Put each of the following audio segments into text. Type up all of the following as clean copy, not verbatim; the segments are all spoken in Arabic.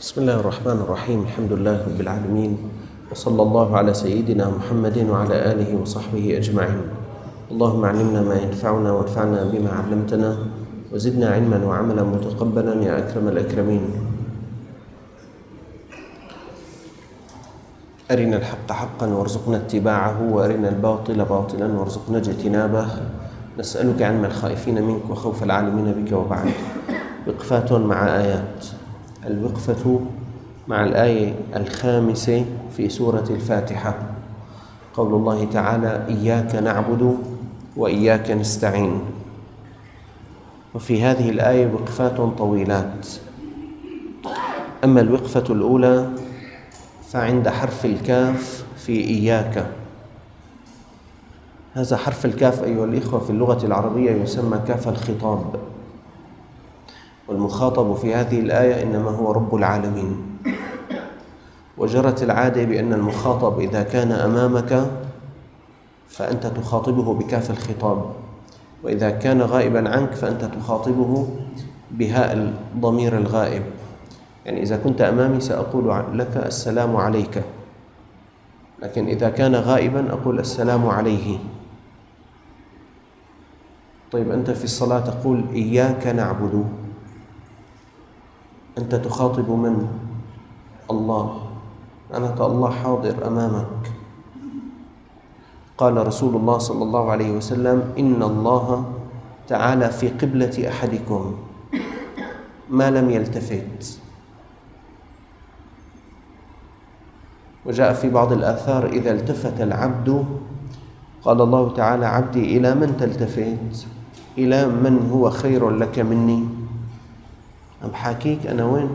بسم الله الرحمن الرحيم. الحمد لله رب العالمين، وصلى الله على سيدنا محمد وعلى آله وصحبه أجمعين. اللهم علمنا ما ينفعنا وانفعنا بما علمتنا وزدنا علما وعملا متقبلا يا أكرم الأكرمين. أرنا الحق حقا وارزقنا اتباعه، وأرنا الباطل باطلا وارزقنا اجتنابه. نسألك علم الخائفين منك وخوف العالمين بك. وبعد، وقفات مع آيات. الوقفة مع الآية 5 في سورة الفاتحة، قول الله تعالى: إياك نعبد وإياك نستعين. وفي هذه الآية وقفات طويلات. أما الوقفة الأولى فعند حرف الكاف في إياك. هذا حرف الكاف أيها الإخوة في اللغة العربية يسمى كاف الخطاب، والمخاطب في هذه الآية إنما هو رب العالمين. وجرت العادة بأن المخاطب إذا كان أمامك فأنت تخاطبه بكاف الخطاب، وإذا كان غائبا عنك فأنت تخاطبه بهاء الضمير الغائب. يعني إذا كنت أمامي سأقول لك السلام عليك، لكن إذا كان غائبا أقول السلام عليه. طيب، أنت في الصلاة تقول إياك نعبد، أنت تخاطب من؟ الله، معناته الله حاضر أمامك. قال رسول الله صلى الله عليه وسلم: إن الله تعالى في قبلة أحدكم ما لم يلتفت. وجاء في بعض الآثار: إذا التفت العبد قال الله تعالى: عبدي إلى من تلتفت؟ إلى من هو خير لك مني؟ أم حاكيك أنا وين؟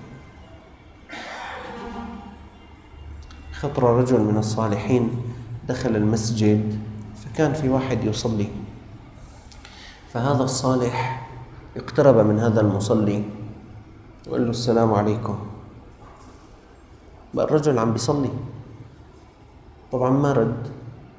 خطر رجل من الصالحين دخل المسجد، فكان في واحد يصلي، فهذا الصالح اقترب من هذا المصلي وقال له: السلام عليكم. بقى الرجل عم بيصلي، طبعا ما رد،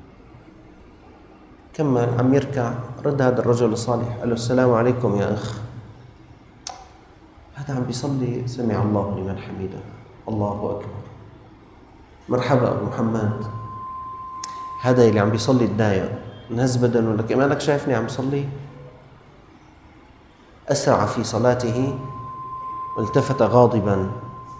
كمل عم يركع. رد هذا الرجل الصالح قال له: السلام عليكم يا أخ. هذا عم بيصلي، سمع الله لمن حمده، الله أكبر، مرحبا أبو محمد. هذا اللي عم بيصلي تضايق، نهز بدنه لك، مالك شايفني عم بصلي؟ أسرع في صلاته والتفت غاضبا،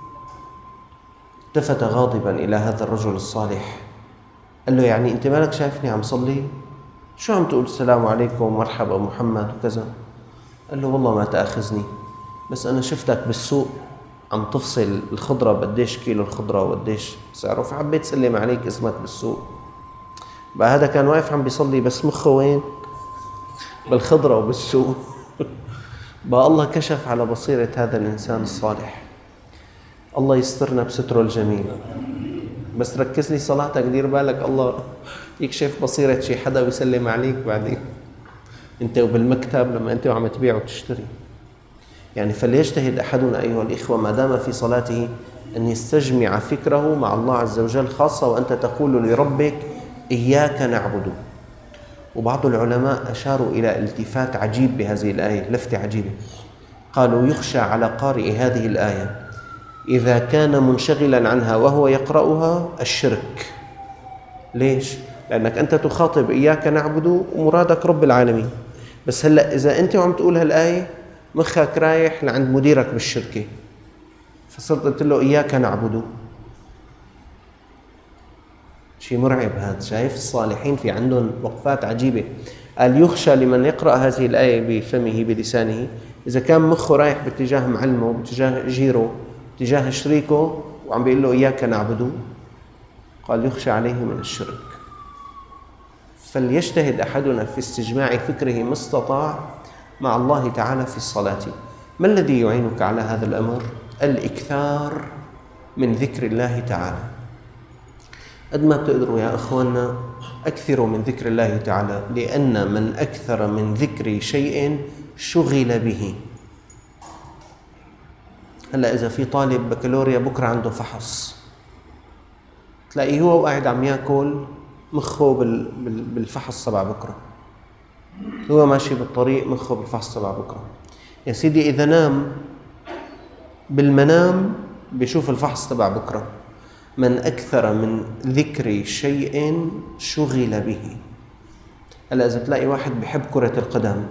إلى هذا الرجل الصالح، قال له: يعني أنت مالك شايفني عم صلي؟ شو عم تقول السلام عليكم ومرحبا أبو محمد وكذا؟ قال له: والله ما تأخذني، بس أنا شفتك بالسوق عم تفصل الخضرة، بديش كيلو الخضرة وقديش سعره، فحبيت سلم عليك، اسمك بالسوق. بقى هذا كان واقف عم بيصلي بس مخه وين؟ بالخضرة وبالسوق. بقى الله كشف على بصيرة هذا الإنسان الصالح. الله يسترنا بستره الجميل. بس ركز لي صلاتك، دير بالك الله يكشف بصيرة شي حدا ويسلم عليك بعدين انت وبالمكتب لما انت وعم تبيع وتشتري. يعني فليجتهد أحدنا أيها الإخوة ما دام في صلاته أن يستجمع فكره مع الله عز وجل، خاصة وأنت تقول لربك: إياك نعبد. وبعض العلماء أشاروا إلى التفات عجيب بهذه الآية، لفتة عجيبة. قالوا: يخشى على قارئ هذه الآية إذا كان منشغلا عنها وهو يقرأها الشرك. ليش؟ لأنك أنت تخاطب إياك نعبد ومرادك رب العالمين، بس هلأ إذا أنت عم تقول هالآية مخك رايح لعند مديرك بالشركة، فصرت قلت له إياك نعبد. شيء مرعب هذا. شايف الصالحين في عندهم وقفات عجيبة. قال: يخشى لمن يقرأ هذه الآية بفمه بلسانه إذا كان مخه رايح باتجاه معلمه، باتجاه جيره، باتجاه شريكه، وعم بيقول له إياك نعبد. قال: يخشى عليه من الشرك. فليجتهد أحدنا في استجماع فكره ما استطاع مع الله تعالى في الصلاة. ما الذي يعينك على هذا الأمر؟ الإكثار من ذكر الله تعالى. قد ما بتقدروا يا أخواننا أكثروا من ذكر الله تعالى، لأن من أكثر من ذكر شيء شغل به. هلأ إذا في طالب بكالوريا بكرة عنده فحص، تلاقيه هو قاعد عم يأكل مخه بالفحص تبع بكرة، هو ماشي بالطريق مخه بالفحص تبع بكرة. يا سيدي إذا نام بالمنام بيشوف الفحص تبع بكرة. من أكثر من ذكر شيء شغل به. هلا إذا بتلاقي واحد بيحب كرة القدم،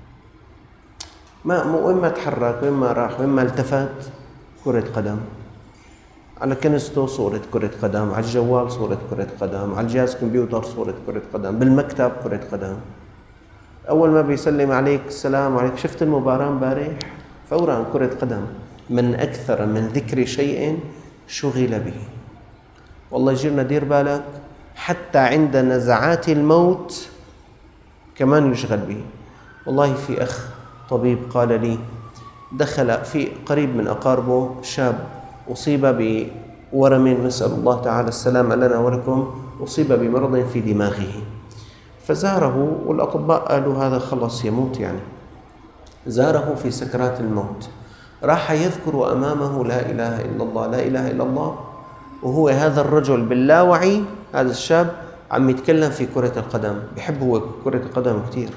وين ما تحرك، وين ما راح، وين ما التفت، كرة قدم. على كنسته صورة كرة قدم، على الجوال صورة كرة قدم، على الجهاز كمبيوتر صورة كرة قدم، بالمكتب كرة قدم. أول ما بيسلم عليك السلام عليك، شفت المباراة امبارح؟ فورا كرة قدم. من أكثر من ذكر شيء شغل به. والله يجيرنا دير بالك، حتى عند نزعات الموت كمان يشغل به. والله في أخ طبيب قال لي دخل في قريب من أقاربه شاب أصيب بورم، نسأل الله تعالى السلامة لنا ولكم، أصيب بمرض في دماغه، فزاره والأطباء قالوا هذا خلص يموت يعني. زاره في سكرات الموت، راح يذكر أمامه لا إله إلا الله لا إله إلا الله، وهو هذا الرجل باللاوعي، هذا الشاب عم يتكلم في كرة القدم، بيحب هو كرة القدم كتير.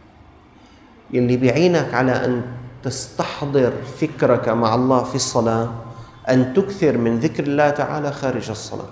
يلي بيعينك على أن تستحضر فكرك مع الله في الصلاة أن تكثر من ذكر الله تعالى خارج الصلاة،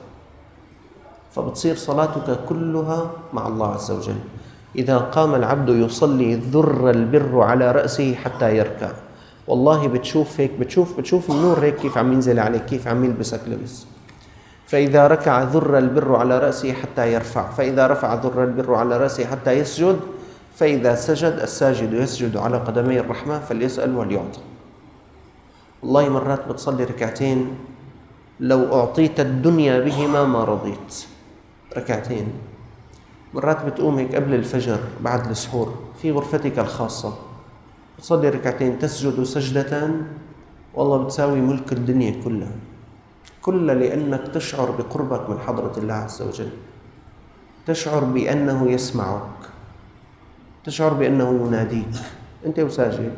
فبتصير صلاتك كلها مع الله عز وجل. إذا قام العبد يصلي ذر البر على رأسه حتى يركع. والله بتشوف هيك، بتشوف النور هيك كيف عم ينزل عليك، كيف عم يلبسك لبس. فإذا ركع ذر البر على رأسه حتى يرفع، فإذا رفع ذر البر على رأسه حتى يسجد، فإذا سجد الساجد يسجد على قدمي الرحمة فليسأل وليعطى. والله مرات بتصلي ركعتين لو أعطيت الدنيا بهما ما رضيت. ركعتين. مرات بتقوم هيك قبل الفجر بعد السحور في غرفتك الخاصة، بتصلي ركعتين تسجد سجدة والله بتساوي ملك الدنيا كلها لأنك تشعر بقربك من حضرة الله عز وجل، تشعر بأنه يسمعك، تشعر بأنه يناديك أنت وساجد.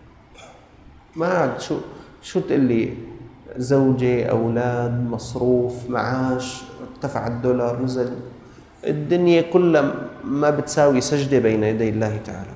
ما عاد شو تقول لي زوجة، أولاد، مصروف، معاش، ارتفع الدولار، نزل، الدنيا كلها ما بتساوي سجدة بين يدي الله تعالى.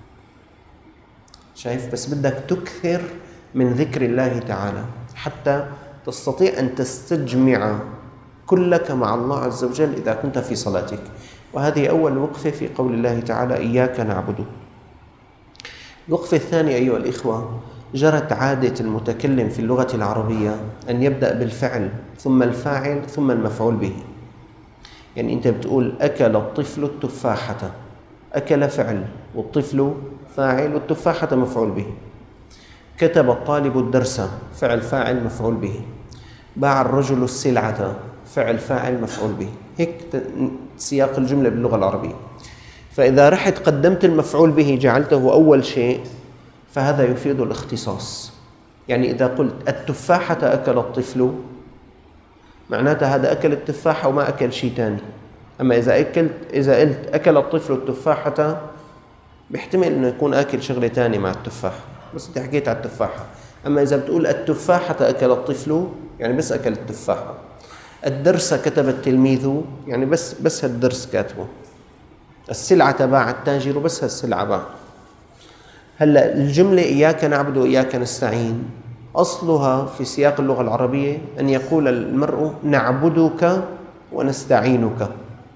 شايف؟ بس بدك تكثر من ذكر الله تعالى حتى تستطيع أن تستجمع كلك مع الله عز وجل إذا كنت في صلاتك. وهذه أول وقفة في قول الله تعالى إياك نعبد. الوقفة الثانية أيها الإخوة، جرت عادة المتكلم في اللغة العربية أن يبدأ بالفعل ثم الفاعل ثم المفعول به. يعني أنت بتقول أكل الطفل التفاحة، أكل فعل والطفل فاعل والتفاحة مفعول به. كتب الطالب الدرس، فعل فاعل مفعول به. باع الرجل السلعة، فعل فاعل مفعول به. هيك سياق الجملة باللغة العربية. فإذا رحت قدمت المفعول به جعلته أول شيء فهذا يفيد الاختصاص. يعني إذا قلت التفاحة أكل الطفل معناتها هذا أكل التفاحة وما أكل شيء تاني. أما إذا قلت أكل الطفل التفاحة بيحتمل إنه يكون أكل شغلة تانية مع التفاح، بس أنت حكيت على التفاحة. أما إذا بتقول التفاحة أكل الطفل يعني بس أكل التفاحة. الدرس كتب التلميذ يعني بس هالدرس كاتبه. السلعة باع التاجر بس هالسلعة باع. هلا الجملة إياك نعبد وإياك نستعين أصلها في سياق اللغة العربية أن يقول المرء نعبدك ونستعينك.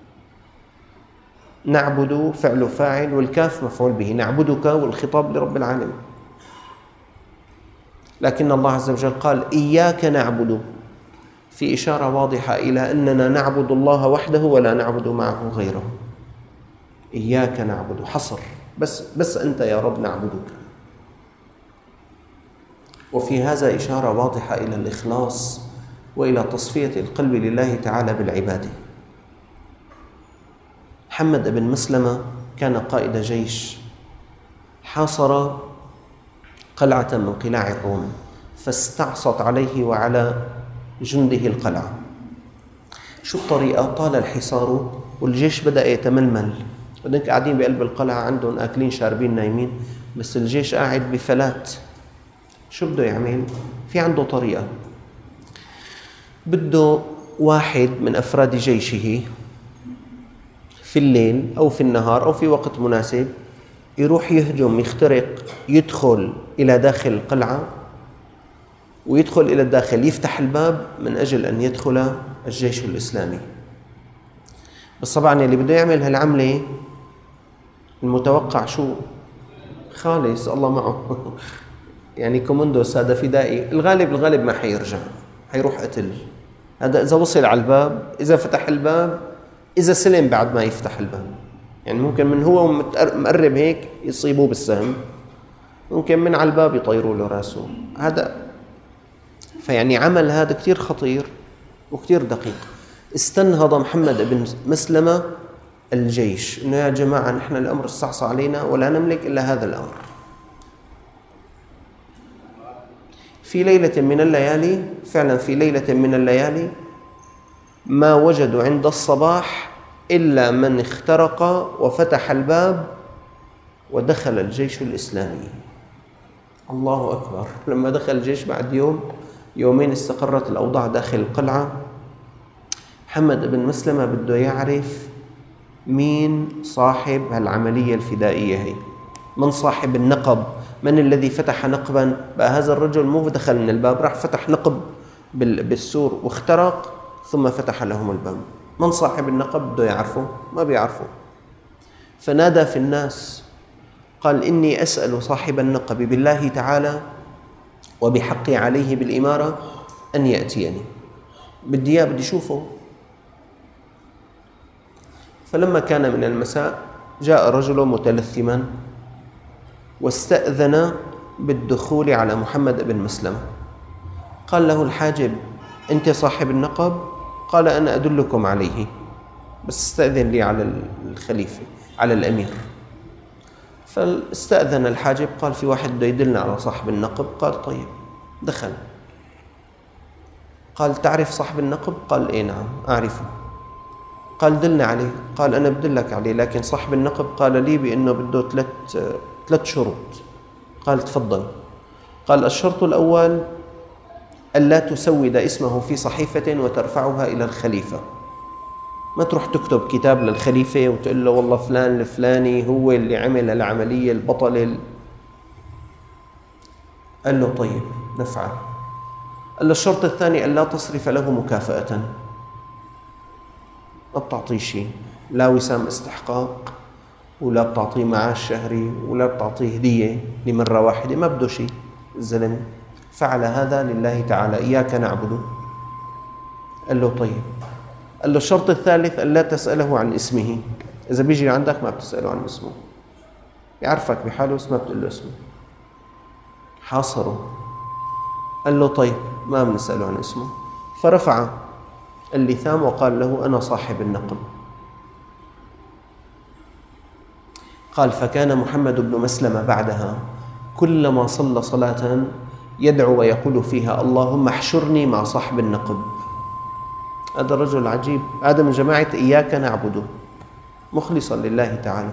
نعبد فعل فاعل والكاف مفعول به، نعبدك والخطاب لرب العالمين. لكن الله عز وجل قال إياك نعبد، في إشارة واضحة إلى أننا نعبد الله وحده ولا نعبد معه غيره. إياك نعبد حصر، بس أنت يا رب نعبدك. وفي هذا إشارة واضحة إلى الإخلاص وإلى تصفية القلب لله تعالى بالعبادة. محمد بن مسلمة كان قائد جيش، حاصر قلعة من قلاع الروم، فاستعصت عليه وعلى جنده القلعة. شو الطريقة؟ طال الحصار والجيش بدأ يتململ، بعدين قاعدين بقلب القلعة عندهم آكلين شاربين نايمين، بس الجيش قاعد بفلات. شو بده يعمل؟ في عنده طريقة، بده واحد من أفراد جيشه في الليل أو في النهار أو في وقت مناسب يروح يهجم، يخترق، يدخل إلى داخل القلعة ويدخل إلى الداخل، يفتح الباب من أجل أن يدخل الجيش الإسلامي. بس طبعا اللي بده يعمل هالعملة المتوقع شو؟ خالص الله معه يعني كوموندو سادة فدائي، الغالب ما حيرجع، حيروح قتل. هذا إذا وصل على الباب، إذا فتح الباب، إذا سلم بعد ما يفتح الباب. يعني ممكن من هو مقرب هيك يصيبوه بالسهم، ممكن من على الباب يطيروا له راسه. هذا فيعني عمل هذا كتير خطير وكتير دقيق. استنهض محمد بن مسلمة الجيش إنه يا جماعة نحن الأمر استعصى علينا ولا نملك إلا هذا الأمر. في ليلة من الليالي، فعلا في ليلة من الليالي، ما وجدوا عند الصباح إلا من اخترق وفتح الباب ودخل الجيش الإسلامي. الله أكبر. لما دخل الجيش بعد يومين استقرت الأوضاع داخل القلعة. محمد بن مسلمة بده يعرف مين صاحب هالعملية الفدائية هي، من صاحب النقب، من الذي فتح نقبا. بقى هذا الرجل مو دخل من الباب، راح فتح نقب بالسور واخترق ثم فتح لهم الباب. من صاحب النقب بده يعرفه، ما بيعرفه. فنادى في الناس قال إني أسأل صاحب النقب بالله تعالى وبحقي عليه بالإمارة أن يأتيني، بدي شوفه. فلما كان من المساء جاء رجل متلثما واستأذن بالدخول على محمد بن مسلمة. قال له الحاجب أنت صاحب النقب؟ قال أنا أدلكم عليه، بس استأذن لي على الخليفة، على الأمير. فاستأذن الحاجب، قال في واحد بده يدلنا على صاحب النقب. قال طيب. دخل قال تعرف صاحب النقب؟ قال إيه نعم أعرفه. قال دلنا عليه. قال أنا بدلك عليه، لكن صاحب النقب قال لي بأنه بده ثلاث شروط. قال تفضل. قال الشرط الأول ألا تسود اسمه في صحيفة وترفعها إلى الخليفة. ما تروح تكتب كتاب للخليفة وتقول له والله فلان الفلاني هو اللي عمل العملية البطل. قال له طيب نفعل. قال له الشرط الثاني ألا تصرف له مكافأة، ما بتعطيه شيء، لا وسام استحقاق ولا بتعطيه معاش شهري ولا بتعطيه هدية لمرة واحدة، ما بده شيء الزلمة. فعل هذا لله تعالى، إياك نعبد. قال له طيب. قال له الشرط الثالث ألا تسأله عن اسمه، إذا بيجي عندك ما بتسأله عن اسمه، يعرفك بحاله بس ما بتقول له اسمه. حاصره. قال له طيب ما بنسأله عن اسمه. فرفع اللثام وقال له أنا صاحب النقب. قال فكان محمد بن مسلمة بعدها كلما صلى صلاة يدعو ويقول فيها اللهم احشرني مع صاحب النقب. هذا الرجل عجيب، هذا من جماعة إياك نعبد، مخلصا لله تعالى.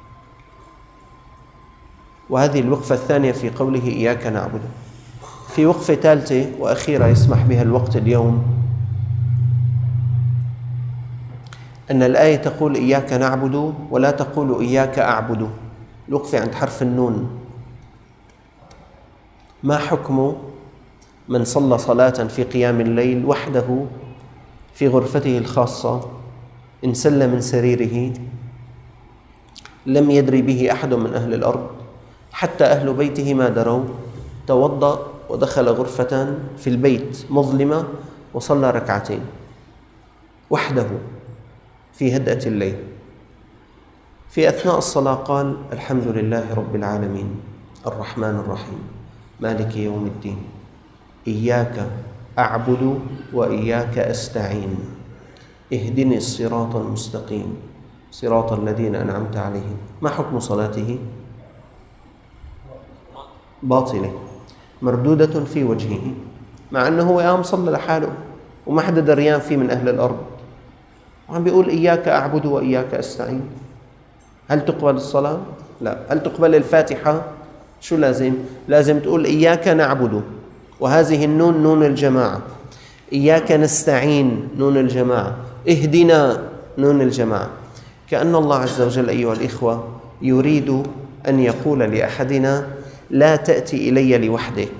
وهذه الوقفة الثانية في قوله إياك نعبد. في وقفة ثالثة وأخيرة يسمح بها الوقت اليوم، أن الآية تقول إياك نعبد ولا تقول إياك أعبد. الوقفة عند حرف النون. ما حكم من صلى صلاة في قيام الليل وحده في غرفته الخاصة، انسل من سريره، لم يدري به أحد من أهل الأرض، حتى أهل بيته ما دروا، توضأ ودخل غرفة في البيت مظلمة وصلى ركعتين وحده في هدأة الليل. في أثناء الصلاة قال الحمد لله رب العالمين الرحمن الرحيم مالك يوم الدين إياك أعبد وإياك أستعين اهدني الصراط المستقيم صراط الذين أنعمت عليهم. ما حكم صلاته؟ باطلة مردودة في وجهه، مع أنه هو قام صلى لحاله وما حدا دريان فيه من أهل الأرض، وعم بيقول إياك أعبد وإياك أستعين. هل تقبل الصلاة؟ لا. هل تقبل الفاتحة؟ شو لازم؟ لازم تقول إياك نعبد، وهذه النون نون الجماعة. إياك نستعين نون الجماعة. اهدنا نون الجماعة. كأن الله عز وجل أيها الإخوة يريد أن يقول لأحدنا لا تأتي إلي لوحدك،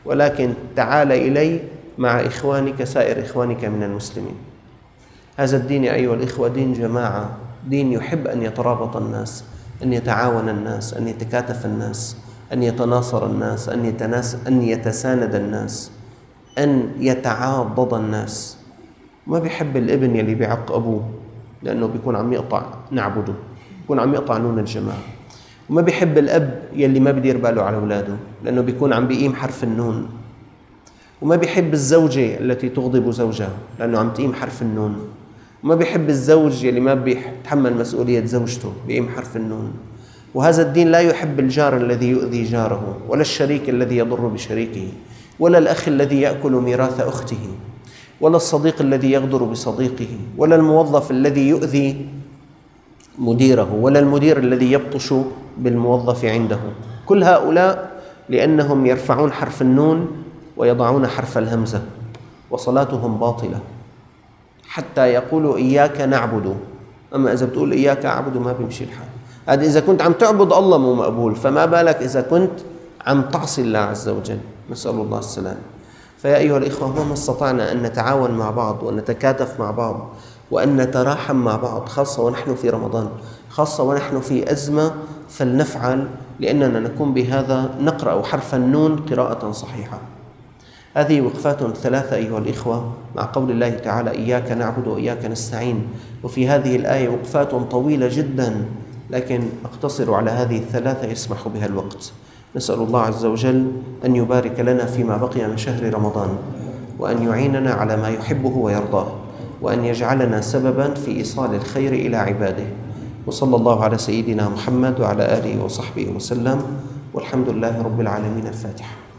ولكن تعال إلي مع إخوانك سائر إخوانك من المسلمين. هذا الدين يا أيها الإخوة دين جماعة، دين يحب أن يترابط الناس، أن يتعاون الناس، أن يتكاتف الناس، أن يتناصر الناس، أن يتساند الناس، أن يتعاضد الناس. ما بيحب الابن يلي بيعق أبوه لأنه بيكون عم يقطع نعبده، بيكون عم يقطع نون الجماعة. وما بيحب الأب يلي ما بدير باله على أولاده لأنه بيكون عم بيقيم حرف النون. وما بيحب الزوجة التي تغضب زوجها لأنه عم تقيم حرف النون. وما بيحب الزوج يلي ما بيتحمل مسؤولية زوجته بيقيم حرف النون. وهذا الدين لا يحب الجار الذي يؤذي جاره، ولا الشريك الذي يضر بشريكه، ولا الأخ الذي يأكل ميراث أخته، ولا الصديق الذي يغدر بصديقه، ولا الموظف الذي يؤذي مديره، ولا المدير الذي يبطش بالموظف عنده. كل هؤلاء لأنهم يرفعون حرف النون ويضعون حرف الهمزة، وصلاتهم باطلة حتى يقولوا إياك نعبد. أما إذا بتقول إياك أعبد ما بيمشي الحال. هذا إذا كنت عم تعبد الله مو مقبول، فما بالك إذا كنت عم تعصي الله عز وجل. نسأل الله السلام. فيا أيها الإخوة، مهما استطعنا أن نتعاون مع بعض وأن نتكاتف مع بعض وأن نتراحم مع بعض، خاصة ونحن في رمضان، خاصة ونحن في أزمة، فلنفعل، لأننا نكون بهذا نقرأ حرف النون قراءة صحيحة. هذه وقفات ثلاثة أيها الإخوة مع قول الله تعالى إياك نعبد وإياك نستعين. وفي هذه الآية وقفات طويلة جدا، لكن أقتصر على هذه الثلاثة يسمح بها الوقت. نسأل الله عز وجل أن يبارك لنا فيما بقي من شهر رمضان، وأن يعيننا على ما يحبه ويرضاه، وأن يجعلنا سببا في إيصال الخير إلى عباده. وصلى الله على سيدنا محمد وعلى آله وصحبه وسلم، والحمد لله رب العالمين. الفاتحة.